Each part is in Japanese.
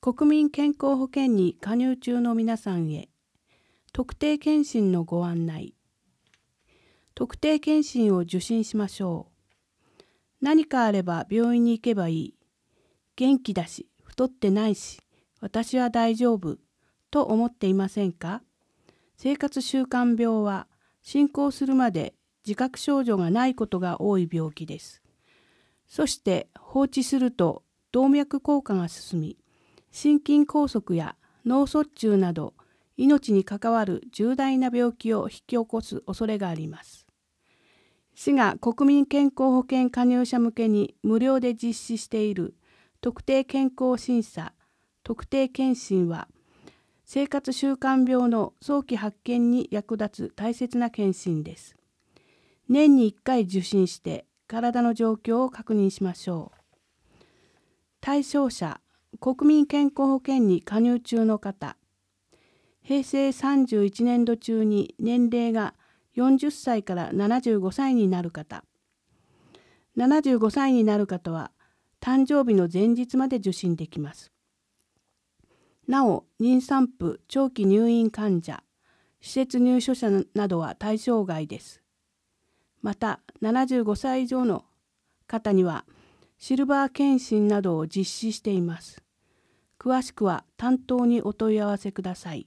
国民健康保険に加入中の皆さんへ、特定健診のご案内。特定健診を受診しましょう。何かあれば病院に行けばいい。元気だし、太ってないし、私は大丈夫と思っていませんか？生活習慣病は進行するまで自覚症状がないことが多い病気です。そして放置すると動脈硬化が進み、心筋梗塞や脳卒中など命に関わる重大な病気を引き起こす恐れがあります。市が国民健康保険加入者向けに無料で実施している特定健康審査、特定健診は、生活習慣病の早期発見に役立つ大切な健診です。年に1回受診して体の状況を確認しましょう。対象者、国民健康保険に加入中の方、平成31年度中に年齢が40歳から75歳になる方、75歳になる方は誕生日の前日まで受診できます。なお、妊産婦、長期入院患者、施設入所者などは対象外です。また、75歳以上の方にはシルバー検診などを実施しています。詳しくは担当にお問い合わせください。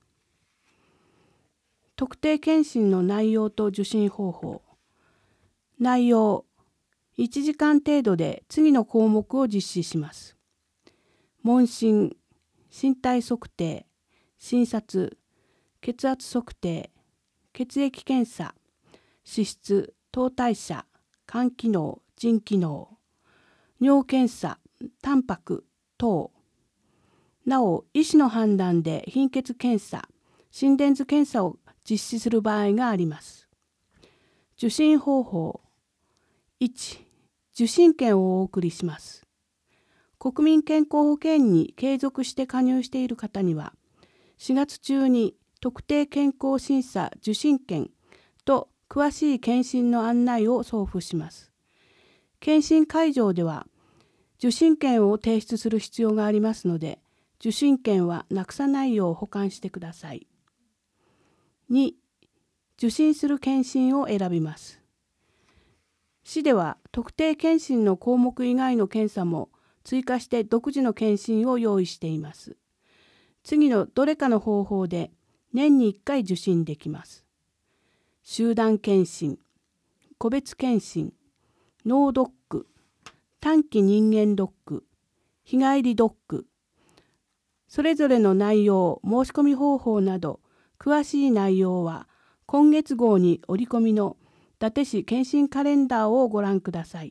特定検診の内容と受診方法。内容、1時間程度で次の項目を実施します。問診、身体測定、診察、血圧測定、血液検査、脂質、糖代謝、肝機能、腎機能、尿検査、タンパク等。なお、医師の判断で貧血検査、心電図検査を実施する場合があります。受診方法。1、受診券をお送りします。国民健康保険に継続して加入している方には、4月中に特定健康審査受診券と詳しい検診の案内を送付します。検診会場では受診券を提出する必要がありますので、受診券はなくさないよう保管してください。2、受診する検診を選びます。市では特定検診の項目以外の検査も追加して独自の検診を用意しています。次のどれかの方法で年に1回受診できます。集団検診、個別検診、脳ドック、短期人間ドック、日帰りドック、それぞれの内容、申し込み方法など、詳しい内容は今月号に折り込みの伊達市検診カレンダーをご覧ください。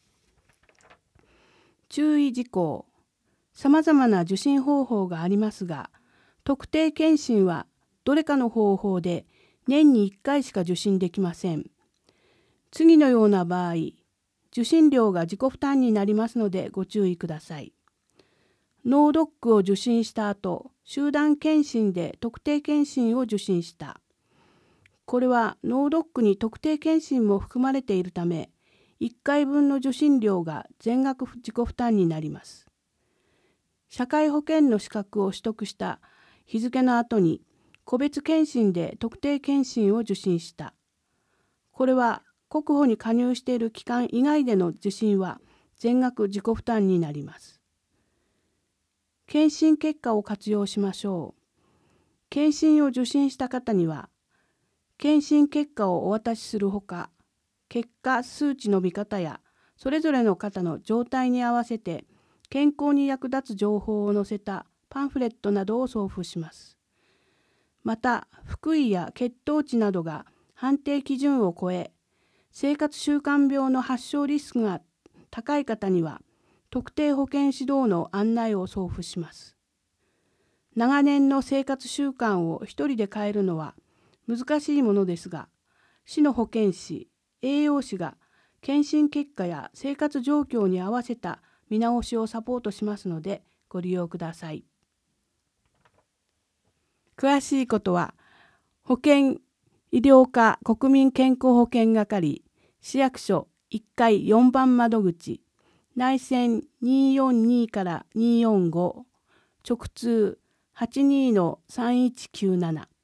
注意事項。さまざまな受診方法がありますが、特定検診はどれかの方法で年に1回しか受診できません。次のような場合、受診料が自己負担になりますのでご注意ください。脳ドックを受診した後、集団検診で特定検診を受診した。これは脳ドックに特定検診も含まれているため、1回分の受診料が全額自己負担になります。社会保険の資格を取得した日付の後に個別検診で特定検診を受診した。これは国保に加入している期間以外での受診は全額自己負担になります。検診結果を活用しましょう。検診を受診した方には、検診結果をお渡しするほか、結果数値の見方やそれぞれの方の状態に合わせて健康に役立つ情報を載せたパンフレットなどを送付します。また、腹囲や血糖値などが判定基準を超え、生活習慣病の発症リスクが高い方には、特定保健指導の案内を送付します。長年の生活習慣を一人で変えるのは難しいものですが、市の保健師、栄養士が検診結果や生活状況に合わせた見直しをサポートしますのでご利用ください。詳しいことは、保健医療課国民健康保険係市役所1階4番窓口内線242から245 直通82-3197